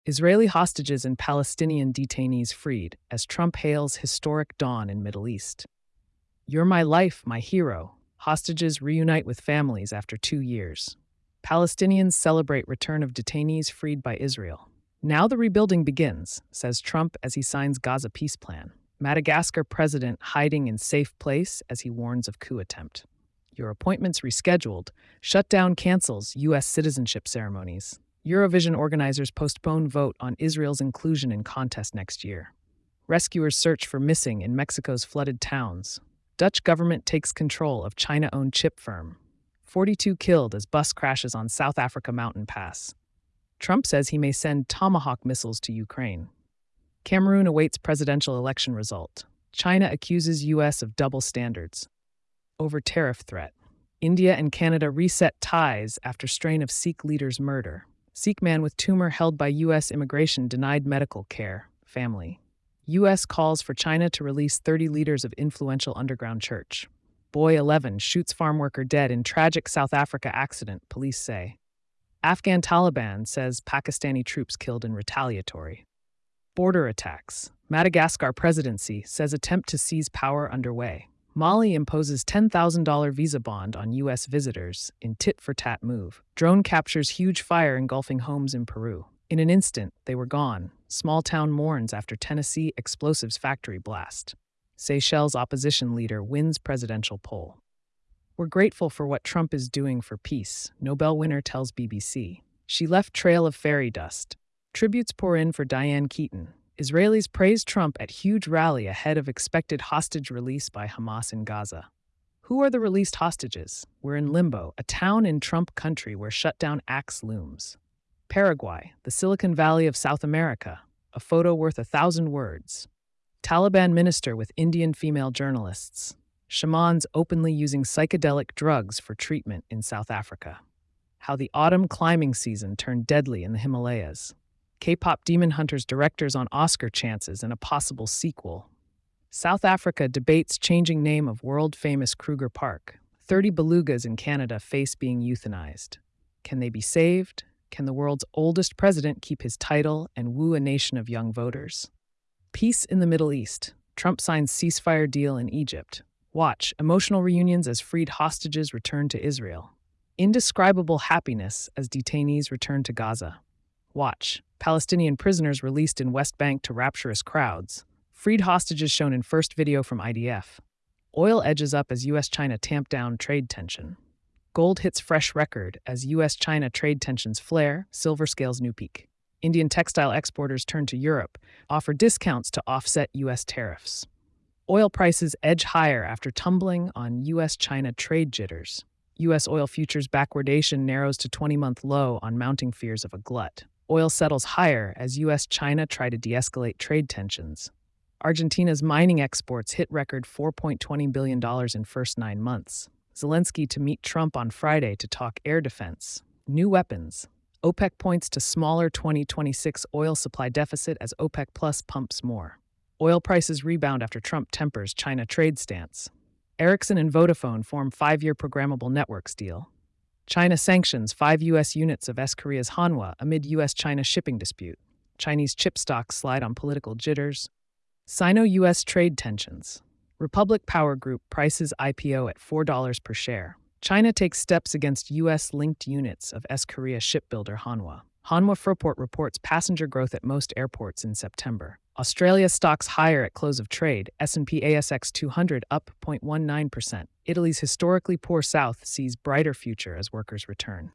Israeli hostages and Palestinian detainees freed as Trump hails historic dawn in Middle East. You're my life, my hero. Hostages reunite with families after 2 years. Palestinians celebrate return of detainees freed by Israel. Now the rebuilding begins, says Trump as he signs Gaza peace plan. Madagascar president hiding in safe place as he warns of coup attempt. Your appointments rescheduled. Shutdown cancels U.S. citizenship ceremonies. Eurovision organizers postpone vote on Israel's inclusion in contest next year. Rescuers search for missing in Mexico's flooded towns. Dutch government takes control of China-owned chip firm. 42 killed as bus crashes on South Africa mountain pass. Trump says he may send Tomahawk missiles to Ukraine. Cameroon awaits presidential election result. China accuses U.S. of double standards. Over tariff threat. India and Canada reset ties after strain of Sikh leader's murder. Sikh man with tumor held by U.S. immigration denied medical care. Family. U.S. calls for China to release 30 leaders of influential underground church. Boy 11 shoots farm worker dead in tragic South Africa accident, police say. Afghan Taliban says Pakistani troops killed in retaliatory. Border attacks. Madagascar presidency says attempt to seize power underway. Mali imposes $10,000 visa bond on U.S. visitors in tit-for-tat move. Drone captures huge fire engulfing homes in Peru. In an instant, they were gone. Small town mourns after Tennessee explosives factory blast. Seychelles opposition leader wins presidential poll. We're grateful for what Trump is doing for peace, Nobel winner tells BBC. She left trail of fairy dust. Tributes pour in for Diane Keaton. Israelis praise Trump at huge rally ahead of expected hostage release by Hamas in Gaza. Who are the released hostages? We're in limbo, a town in Trump country where shutdown axe looms. Paraguay, the Silicon Valley of South America, a photo worth 1,000 words. Taliban minister with Indian female journalists. Shamans openly using psychedelic drugs for treatment in South Africa. How the autumn climbing season turned deadly in the Himalayas. K-pop Demon Hunters directors on Oscar chances and a possible sequel. South Africa debates changing name of world-famous Kruger Park. 30 belugas in Canada face being euthanized. Can they be saved? Can the world's oldest president keep his title and woo a nation of young voters? Peace in the Middle East. Trump signs ceasefire deal in Egypt. Watch, emotional reunions as freed hostages return to Israel. Indescribable happiness as detainees return to Gaza. Watch, Palestinian prisoners released in West Bank to rapturous crowds. Freed hostages shown in first video from IDF. Oil edges up as U.S.-China tamp down trade tension. Gold hits fresh record as U.S.-China trade tensions flare, silver scales new peak. Indian textile exporters turn to Europe, offer discounts to offset U.S. tariffs. Oil prices edge higher after tumbling on U.S.-China trade jitters. U.S. oil futures backwardation narrows to 20-month low on mounting fears of a glut. Oil settles higher as U.S.-China try to de-escalate trade tensions. Argentina's mining exports hit record $4.20 billion in first 9 months. Zelensky to meet Trump on Friday to talk air defense. New weapons. OPEC points to smaller 2026 oil supply deficit as OPEC Plus pumps more. Oil prices rebound after Trump tempers China trade stance. Ericsson and Vodafone form 5-year programmable networks deal. China sanctions 5 U.S. units of S-Korea's Hanwha amid U.S.-China shipping dispute. Chinese chip stocks slide on political jitters. Sino-U.S. trade tensions. Republic Power Group prices IPO at $4 per share. China takes steps against U.S.-linked units of S-Korea shipbuilder Hanwha. Hanwha Fraport reports passenger growth at most airports in September. Australia stocks higher at close of trade, S&P ASX 200 up 0.19%. Italy's historically poor south sees brighter future as workers return.